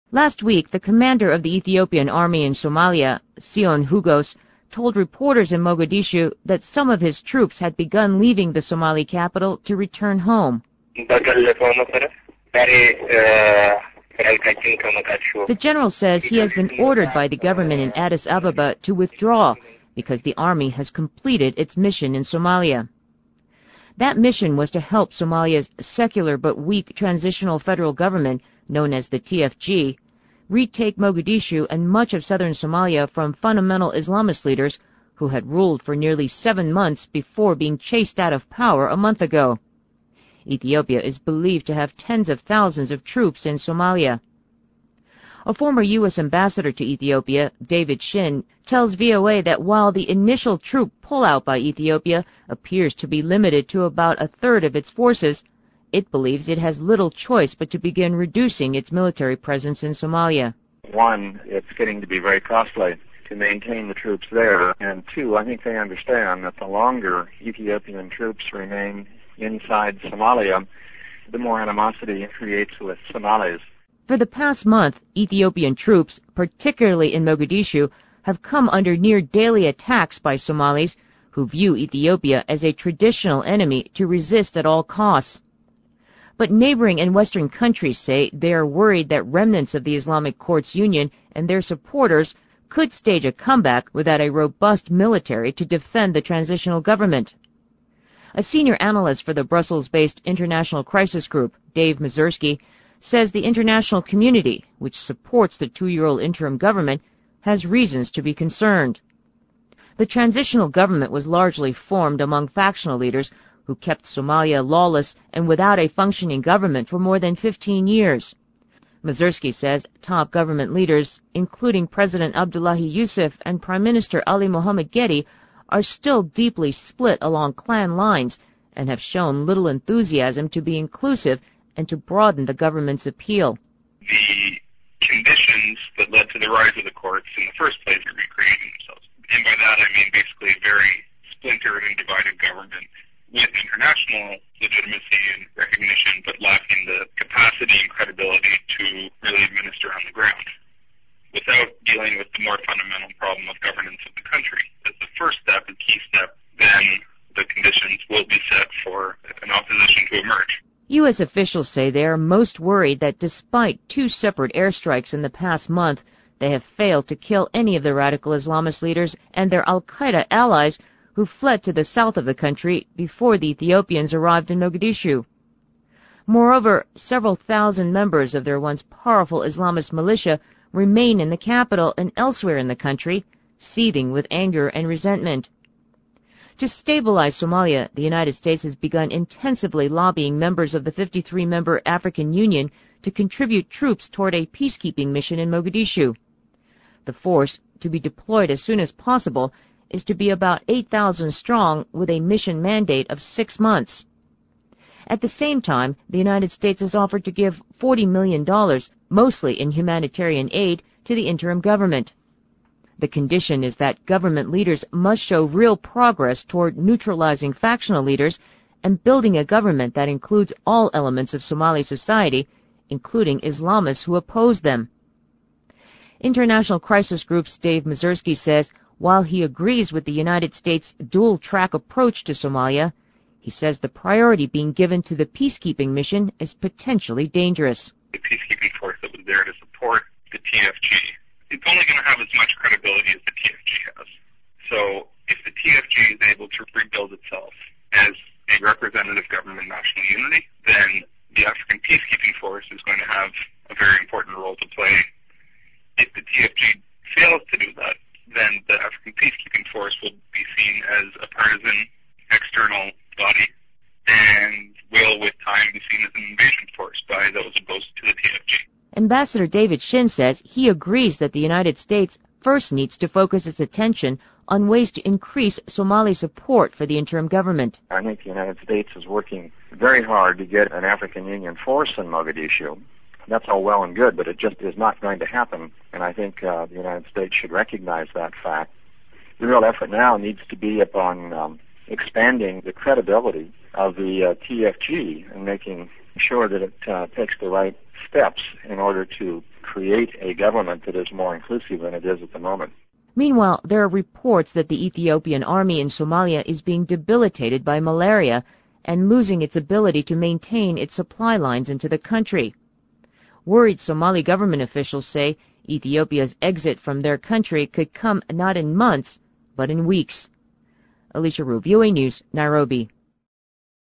Last week, the commander of the Ethiopian army in Somalia, Sion Hugos, told reporters in Mogadishu that some of his troops had begun leaving the Somali capital to return home. The general says he has been ordered by the government in Addis Ababa to withdraw because the army has completed its mission in Somalia. That mission was to help Somalia's secular but weak transitional federal government, known as the TFG, retake Mogadishu and much of southern Somalia from fundamental Islamist leaders who had ruled for nearly 7 months before being chased out of power a month ago. Ethiopia is believed to have tens of thousands of troops in Somalia. A former U.S. ambassador to Ethiopia, David Shin, tells VOA that while the initial troop pullout by Ethiopia appears to be limited to about a third of its forces, it believes it has little choice but to begin reducing its military presence in Somalia. One, it's getting to be very costly to maintain the troops there. And two, I think they understand that the longer Ethiopian troops remain inside Somalia, the more animosity it creates with Somalis. For the past month, Ethiopian troops, particularly in Mogadishu, have come under near daily attacks by Somalis who view Ethiopia as a traditional enemy to resist at all costs. But neighboring and Western countries say they are worried that remnants of the Islamic Courts Union and their supporters could stage a comeback without a robust military to defend the transitional government. A senior analyst for the Brussels-based International Crisis Group, Dave Mazursky, says the international community, which supports the 2-year-old interim government, has reasons to be concerned. The transitional government was largely formed among factional leaders who kept Somalia lawless and without a functioning government for more than 15 years. Mazursky says top government leaders, including President Abdullahi Yusuf and Prime Minister Ali Mohammed Gedi, are still deeply split along clan lines and have shown little enthusiasm to be inclusive and to broaden the government's appeal. The conditions that led to the rise of the courts in the first place are recreating themselves. And by that I mean basically a very splintered and divided government with international legitimacy and recognition, but lacking the capacity and credibility to really administer on the ground, without dealing with the more fundamental problem of governance of the country. As the first step, the key step, then the conditions will be set for an opposition to emerge. U.S. officials say they are most worried that despite 2 separate airstrikes in the past month, they have failed to kill any of the radical Islamist leaders and their al-Qaeda allies who fled to the south of the country before the Ethiopians arrived in Mogadishu. Moreover, several thousand members of their once powerful Islamist militia remain in the capital and elsewhere in the country, seething with anger and resentment. To stabilize Somalia, the United States has begun intensively lobbying members of the 53-member African Union to contribute troops toward a peacekeeping mission in Mogadishu. The force, to be deployed as soon as possible, is to be about 8,000 strong with a mission mandate of 6 months. At the same time, the United States has offered to give $40 million, mostly in humanitarian aid, to the interim government. The condition is that government leaders must show real progress toward neutralizing factional leaders and building a government that includes all elements of Somali society, including Islamists who oppose them. International Crisis Group's Dave Mazursky says while he agrees with the United States' dual-track approach to Somalia, he says the priority being given to the peacekeeping mission is potentially dangerous. The peacekeeping force that was there to support the TFG, it's only going to have as much credibility as the TFG has. So if the TFG is able to rebuild itself as a representative government national unity, then the African peacekeeping force is going to have a very important role to play. If the TFG fails to do that, then the African peacekeeping force will be seen as a partisan external body and will, with time, be seen as an invasion force by those opposed to the TFG. Ambassador David Shin says he agrees that the United States first needs to focus its attention on ways to increase Somali support for the interim government. I think the United States is working very hard to get an African Union force in Mogadishu. That's all well and good, but it just is not going to happen, and I think the United States should recognize that fact. The real effort now needs to be upon expanding the credibility of the TFG and making sure that it takes the right steps in order to create a government that is more inclusive than it is at the moment. Meanwhile, there are reports that the Ethiopian army in Somalia is being debilitated by malaria and losing its ability to maintain its supply lines into the country. Worried Somali government officials say Ethiopia's exit from their country could come not in months, but in weeks. Alicia Rubio, News, Nairobi.